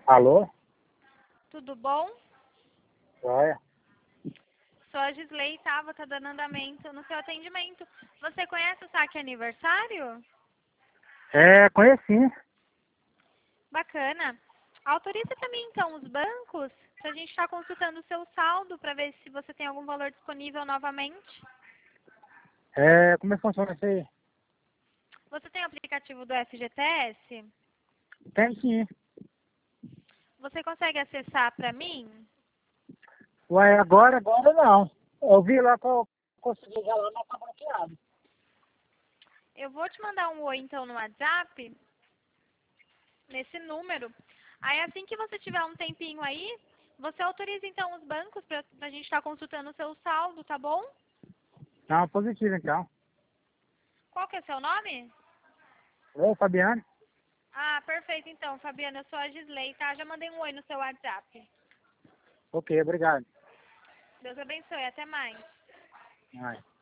Alô? Tudo bom? Joia. Sou a Gisley, tá? Vou estar dando andamento no seu atendimento. Você conhece o Saque Aniversário? Conheci. Bacana. Autoriza também, então, os bancos para a gente estar consultando o seu saldo para ver se você tem algum valor disponível novamente. Como é que funciona isso aí? Você tem o aplicativo do FGTS? Tem sim. Você consegue acessar para mim? Ué, agora não. Eu vi lá que eu consegui já lá, mas tá bloqueado. Eu vou te mandar um oi, então, no WhatsApp, nesse número. Aí, assim que você tiver um tempinho aí, você autoriza, então, os bancos para a gente estar consultando o seu saldo, tá bom? Não, positivo então. Qual que é o seu nome? Ô, Fabiano? Ah, perfeito, então, Fabiana, eu sou a Gisley, tá? Já mandei um oi no seu WhatsApp. Ok, obrigado. Deus abençoe, até mais. Vai.